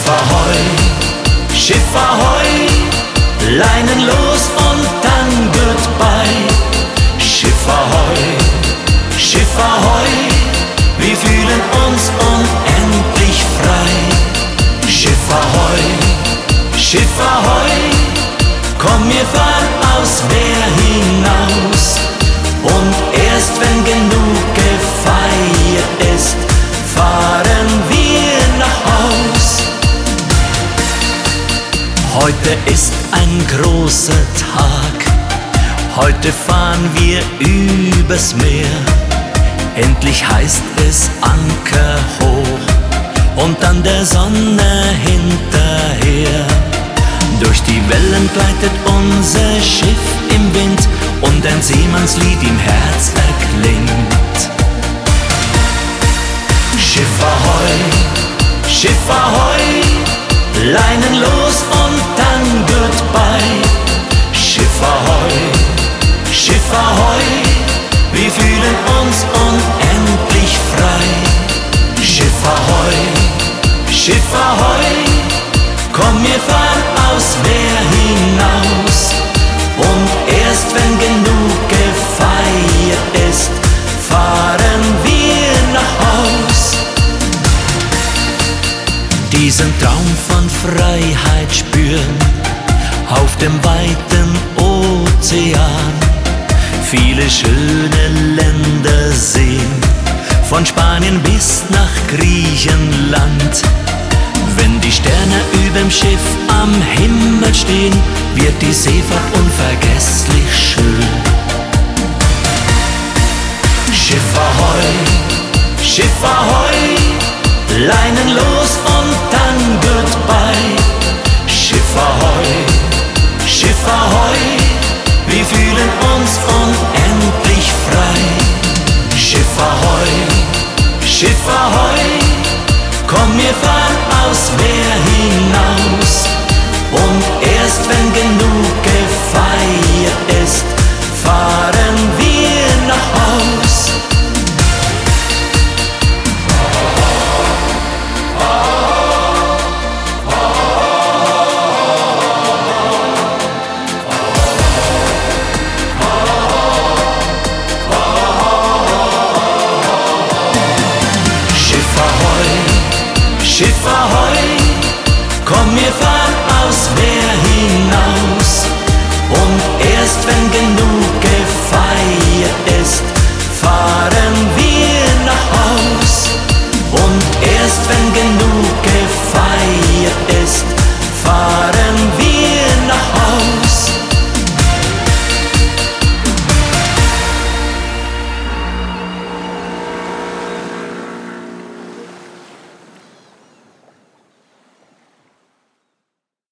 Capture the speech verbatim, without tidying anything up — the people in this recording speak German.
Ahoi, Schiff Ahoi, Leinen los und dann Goodbye. Schiff Ahoi, Schiff Ahoi, wir fühlen uns unendlich frei. Schiff Ahoi, Schiff Ahoi, komm, wir fahren aufs Meer hinaus. Und erst wenn genug gefeiert ist, fahren wir nach Haus. Heute ist ein großer Tag, heute fahren wir übers Meer. Endlich heißt es Anker hoch und dann der Sonne hinterher. Durch die Wellen gleitet unser Schiff im Wind und ein Seemannslied im Herz erklingt. Schiff Ahoi, Schiff Ahoi, Leinen los und dann Goodbye. Schiff Ahoi, Schiff Ahoi, wir fühlen uns unendlich frei. Schiff Ahoi, Schiff Ahoi, komm, wir fahren aufs Meer hinaus. Und erst wenn genug gefeiert ist, fahren wir nach Haus. Diesen Traum von Freiheit spüren auf dem weiten Ozean. Viele schöne Länder sehen, von Spanien bis nach Griechenland. Wenn die Sterne überm Schiff am Himmel stehen, wird die Seefahrt unvergesslich schön. Schiff Ahoi, Schiff Ahoi, Leinen los und dann Goodbye. Schiff Ahoi, Schiff Ahoi, wir fühlen uns unendlich frei. Schiff Ahoi, Schiff Ahoi, komm, wir fahren aufs Meer hinaus. Und erst wenn genug gefeiert ist, fahren wir nach Haus. Schiff Ahoi, komm, wir fahren aufs Meer hinaus.